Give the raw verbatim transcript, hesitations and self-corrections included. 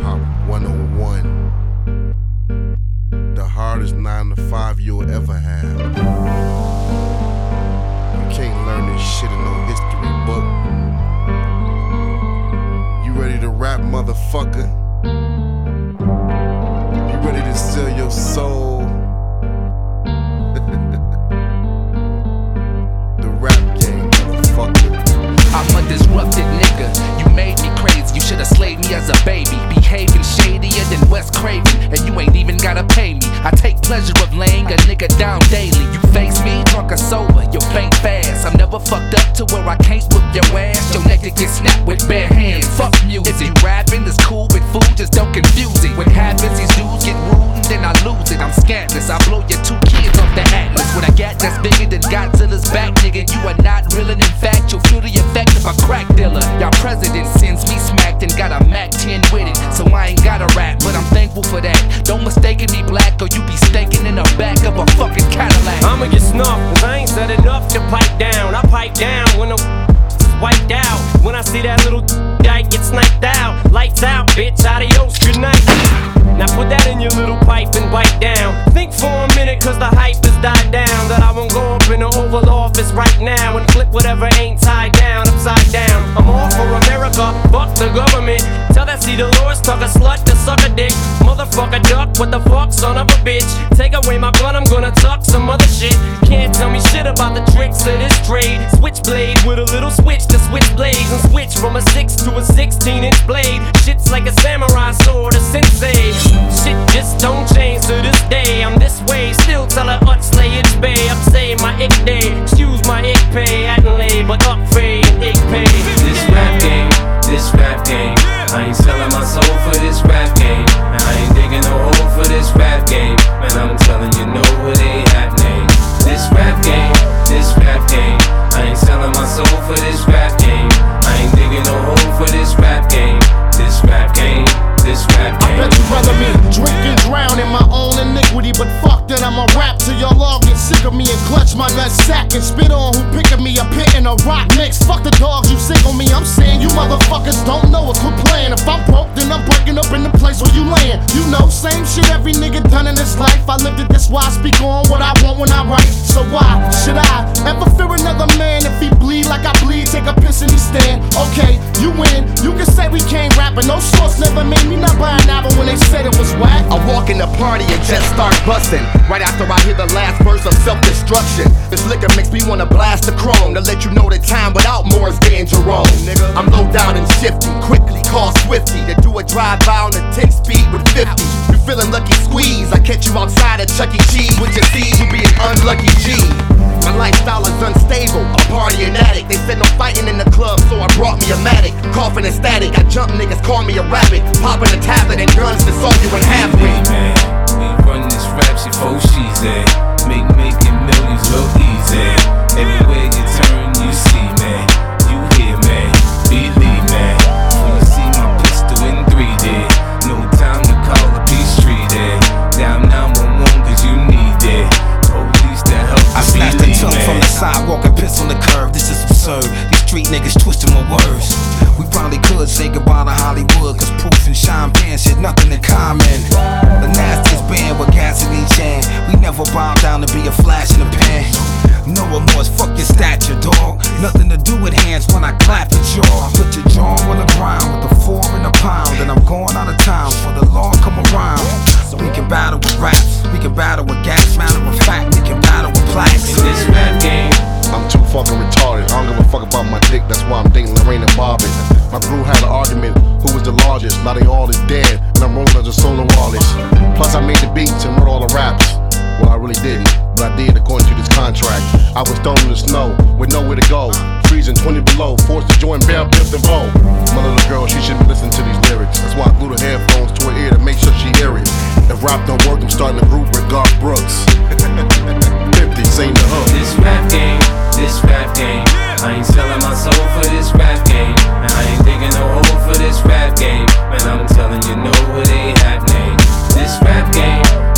hop one oh one. The hardest nine to five you'll ever have. You can't learn this shit in no history book. You ready to rap, motherfucker? You ready to sell your soul? The rap game, motherfucker. I'm a disrupted nigga, you made me crazy. You should've slayed me as a baby. Behaving shadier than Wes Craven, and you ain't even gotta pay me. I take pleasure of laying a nigga down daily. You face me, drunk or sober, you faint fast. I'm never fucked up to where I can't whip your ass. Your neck to get snapped with bare hands. Fuck music. Is it rapping? It's cool with food, just don't confuse it. What happens, these dudes get rude and then I lose it. I'm scandalous, I blow your two kids off the atlas. What I got that's bigger than Godzilla's back, nigga. You are not real, and in fact, you'll feel the effect of a crack dealer. Y'all president sends me smacked and got a Mac ten with it. So I ain't gotta rap, but I'm thankful for that. Don't mistake me black or you be stinking in the back of a fucking Cadillac. I'ma get snuffed, cause I ain't said enough to pipe down. I pipe down when the is wiped out. When I see that little guy get sniped out. Lights out, bitch, adios, good night. Now put that in your little pipe and wipe down. Think for a minute, cause the hype has died down. That I won't go up in the Oval Office right now and flip whatever ain't tied down upside down. I'm all for America, fuck the government. Tell that C. Dolores, tuck a slut to suck a dick. Motherfucker duck, what the fuck, son of a bitch. Take away my gun, I'm gonna tuck some other shit. Can't tell me shit about the tricks of this trade. Switchblade with a little switch to switch blades. And switch from a six to a sixteen inch blade. Shit's like a samurai sword, a sensei. Shit just don't change to this day. I'm this way, still tell her ut slay it's bay. I'm saying my ick day, excuse my ick pay. Hadn't lay, but up fade, ick pay. This rap game, this rap game. I ain't selling my soul for this rap game. And I ain't digging no hole for this rap game. Man, I'm telling you, no, it ain't happening. This rap game, this rap game. I ain't selling my soul for this rap game. I ain't digging no hole for this rap game. This rap game, this rap game. I bet you rather me drink and drown in my own iniquity, but fuck that, I'ma rap till y'all all get sick of me and clutch my nut sack and spit on who picking me a pit in a rock mix. Fuck the dogs, you sick on me. I'm saying you motherfuckers don't know us. Quit playing. If I'm broke, then I'm breaking up in the place where you laying. You know, same shit every nigga done in this life. I lived it, this why I speak on what I want when I write. So why should I ever fear another man? If he bleed like I bleed, take a piss and he stand. Okay, you win. You can say we can't rap, but no source never made me not buy an album when they said it was whack. I walk in the party and just start busting. Right after I hear the last verse of self-destruction. This liquor makes me wanna blast the chrome to let you know that time without more is getting Jerome. Nigga, I'm low down and shifty, quickly call Swifty to do a drive-by on a ten speed with fifty. You feeling lucky squeeze? I catch you outside at Chuck E. Cheese with your seed, you be an unlucky G. My lifestyle is unstable, a party and addict. They said no fighting in the club, so I brought me a Matic. Coughing and static, I jump niggas, call me a rabbit. Popping a tablet and guns to solve you in half. Hey man, we run this rap shit for she's at. Make making millions look easy. Everywhere you turn, you see man. You hear man, believe man. When you see my pistol in three D, no time to call a peace treaty. Down nine one one cause you need it. Police to help I snatched the tongue from the sidewalk and piss on the curb. This is absurd. These street niggas twisting my words. We probably could say goodbye to Hollywood, cause Proof and Sean Penn shit nothing in common. The nastiest band with gas in each hand. We never bow down to be a flash in the pan. No remorse, fuck your stature, dog. Nothing to do with hands when I clap your jaw. I put your jaw on the ground with the four and a pound, and I'm going out of town for the law come around. So we can battle with raps, we can battle with gas. Matter of fact, we can battle with plaques. in this rap game. I'm too fucking retarded. I don't give a fuck about my dick, that's why I'm dating Lorraine and Bobby. My crew had an argument, who was the largest? Now they all is dead, and I'm rolling as a solo artist. Plus I made the beats and wrote all the raps. Well, I really didn't, but I did according to this contract. I was thrown in the snow with nowhere to go, freezing twenty below, forced to join Bell Biv DeVoe. My little girl, she shouldn't be listening to these lyrics. That's why I glued her headphones to her ear to make sure she hear it. If rap don't work, I'm starting a group with Garth Brooks. fifty, sing the hook. This rap game, this rap game. I ain't selling my soul for this rap game. And I ain't digging no hole for this rap game. Man, I'm telling you, no, it ain't happening. This rap game.